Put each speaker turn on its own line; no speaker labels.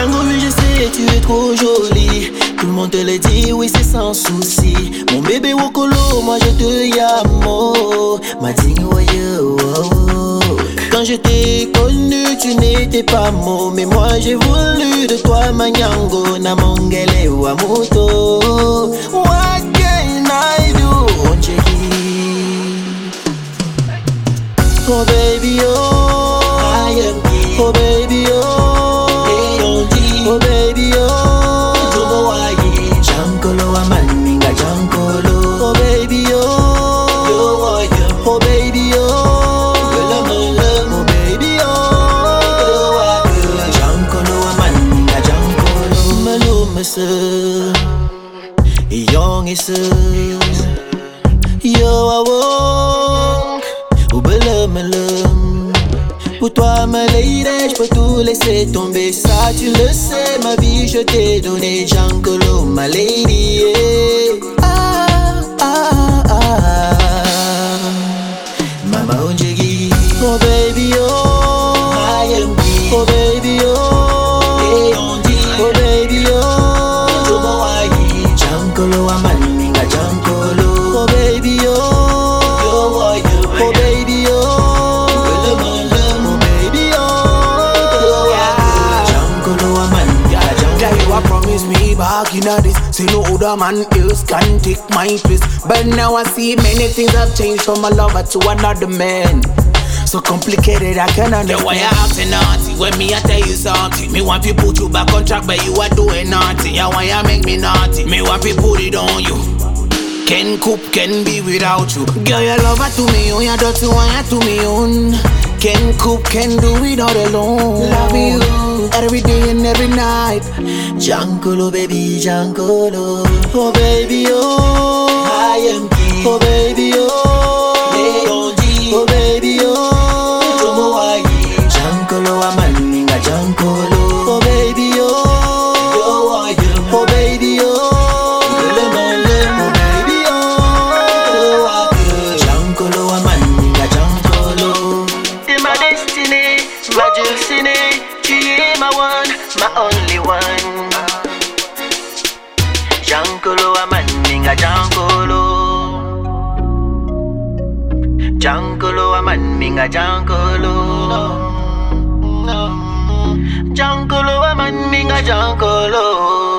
Django, oui je sais, tu es trop jolie. Tout le monde te le dit, oui c'est sans souci. Mon bébé Wokolo, moi je te yamo. M'a dit oh, oh. Quand je t'ai connu, tu n'étais pas mot. Mais moi j'ai voulu de toi Manyango, na mongele wa moto. What can I do? On check it. Oh baby oh, I am king. Oh baby oh, oh baby oh, Jankolo wa maninga Jankolo. Oh baby oh, oh baby oh, oh baby oh, Jankolo wa maninga Jankolo. Malumese, young is yo awo, ubelemelem. Pour toi ma lady, je peux tout laisser tomber. Ça tu le sais, ma vie je t'ai donné. Jankolo ma lady, yeah. Mama Onjegi. Oh baby oh, I am king. Oh baby oh, oh baby oh, Jankolo wa maninga Jankolo. Oh baby oh, oh baby oh,
I promise me back in this. Say no other man else can take my place. But now I see many things have changed from a lover to another man. So complicated I can't understand.
Why you acting naughty when me I tell you something? Me want to put you back on track, but you are doing naughty. Yeah, why you make me naughty? Me want to put it on you. Can cook, can be without you. Girl, you love her to me, you don't want her to me own. Can cook, can do it all alone. Love you every day and every night.
Jankolo baby, Jankolo. Oh baby oh, I am king. Oh baby oh, oh baby oh, Jankolo wa maninga Jankolo. Oh baby oh, oh baby oh, oh baby oh, Jankolo wa maninga Jankolo. C'est ma destinée, ma dulcinée. Tu es ma one, my only one. Jankolo wa maninga Jankolo. Jankolo wa maninga Jankolo. Jankolo wa maninga Jankolo.